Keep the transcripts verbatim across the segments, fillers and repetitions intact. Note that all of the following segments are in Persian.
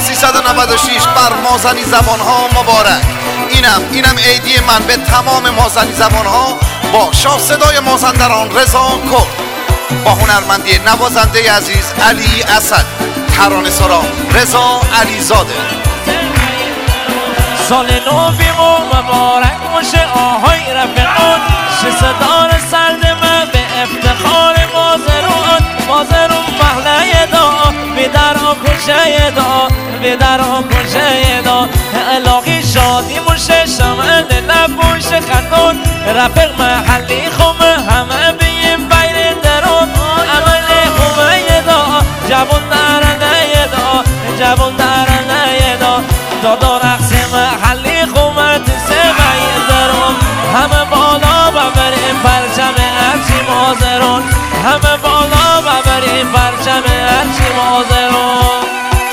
سیصد و نود و شش بر مازنی زبان ها مبارک. اینم اینم عیدی من به تمام مازنی زبان ها با شاه صدای مازندران رضا کرد، با هنرمندی نوازنده عزیز علی اسد، ترانه سرا رضا علیزاده. سال نو بیمو مبارک باشه آهای رفقان، صدار سرد من به افتخار مازرون. مازرون محله دا به در آکوشه دا به در آکوشه دا الهی شادی موشه شمعه لب باشه خندون. رفق محلی خومه همه بیم بیر درون، عمل خومه دا جوان درنه دا جوان درنه دا دادا رقص محلی خومه تسه بیر درون. همه بالا ببریم پرچم هرچی مازرون، همه بالا ببریم پرچم هرچی مازرون.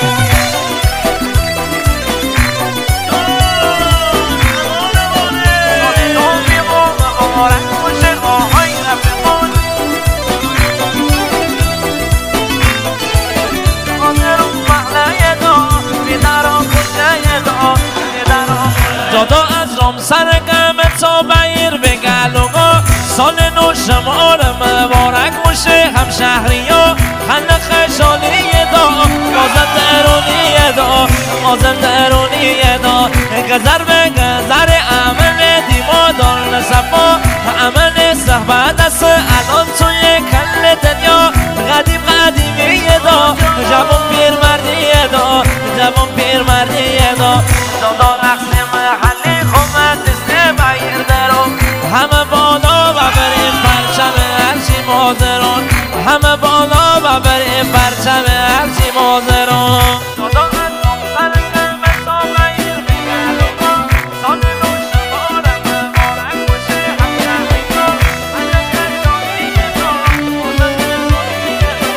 دادا از رام سرگم تا بیر به گلوگا، سال نو شمار مبارک باشه هم شهری ها. خنده خشالی دا مازن درونی دا مازن درونی دا گذر به گذر عمل دیما دار نصفا، عمل صحبت است الان توی کل دنیا. قدیم قدیمی دا جوان پیر مردی دا جوان پیر مردی دا دادا رقص محلی خومت دسته بیر درون. همه بالا ببریم پرچم هرچی مازرون، همه بالا ببریم پرچم هرچی مازرون. دادا از نمسر کمه تا بیر بگلوگا، سال نو شمار مبارک باشه هم شهری ها. همه کشانی دا مازن درونی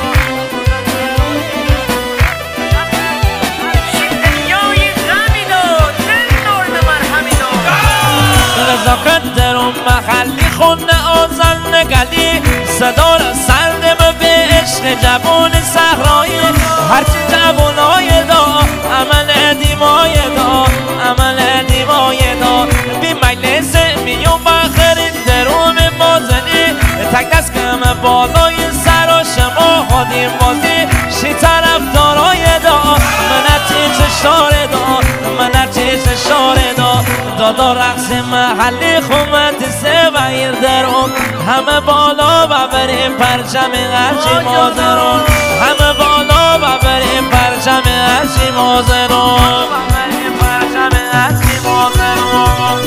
دا دنیای غمی دا دل نور مرهمی دا رزاقت درون محلی خونه آزن گلی. صدا را سردم به عشق جوان صحرایی، هرچی جوانای دا عمل دیمای دا عمل دیمای دا. بی مجلس میون بخرید درون مازنی، تک دست کم بالای سر و شما خودیم بازی. شی طرف دارای دا منتی چشار دا منتی چشار دا دادا رقص محلی خومت سه بیر درون. همه بالا ببریم پرچم هرچی مازرون، همه بالا ببریم پرچم هرچی مازرون، ببریم پرچم هرچی مازرون.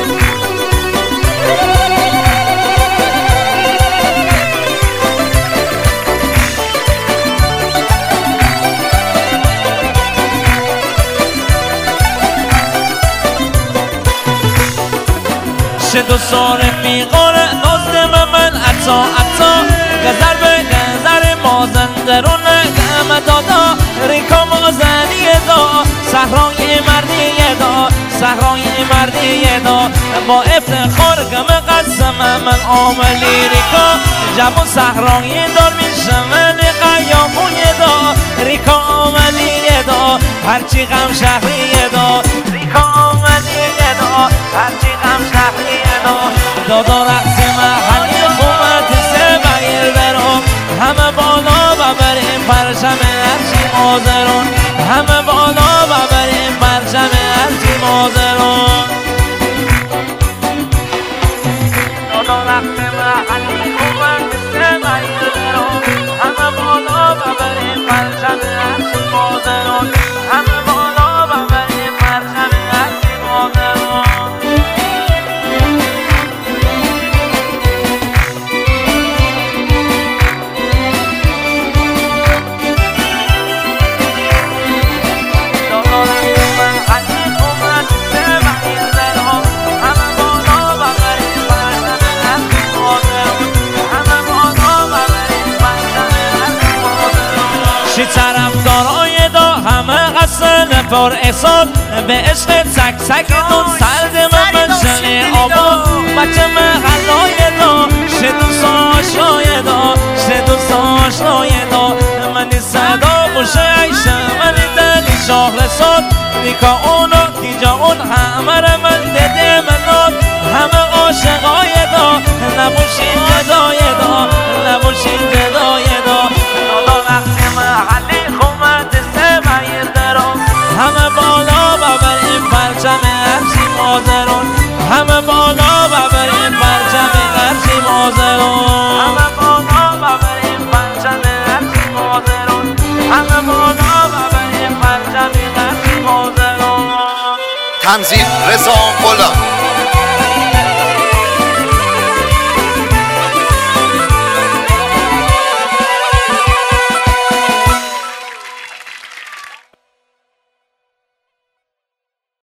دو سال فیقار نازم من عطا عطا، گذر به گذر مازندرون گم دادا. ریکا مازنی دا صحرای مردی دا صحرای مردی دا با افتخار گم قسم من عاملی. ریکا جوان صحرای دار میشمن قیاموی دا ریکا عاملی دا هرچی غم شهری دا ریکا عاملی دا هرچی غم شهری دا. دادا رقص محلی خومت سه بیر برام، همه بالا ببریم پرچم هرچی مازرون، همه بالا ببریم پرچم هرچی مازرون. دادا رقص محلی خومت سه بیر برام، همه بالا ببریم پرچم هرچی مازرون، همه بالا ببریم پرچم هرچی مازرون. شی طرفدارای دا همه قصد پر احسان، به عشق تک تک دون سرد من شنه آبا. بچه محلای دا شه دوست آشنای دا شه دوست آشنای دا منی صدا باشه عیشه منی دلی شاه رسول نیکا اونو تیجا اون همه را من دیده مناد همه عاشقای دا نبوشین جدای دا نبوشین جدای دا نالا وقتی محلی خومت سبعیر درون همه بالا ببریم پرچم ارچی مازرون همه بالا ببریم پرچم ارچی مازرون همه بالا ببریم پرچم ارچی مازرون همه بالا ببریم پرچم ارچی مازرون تنظیم رضا غلام.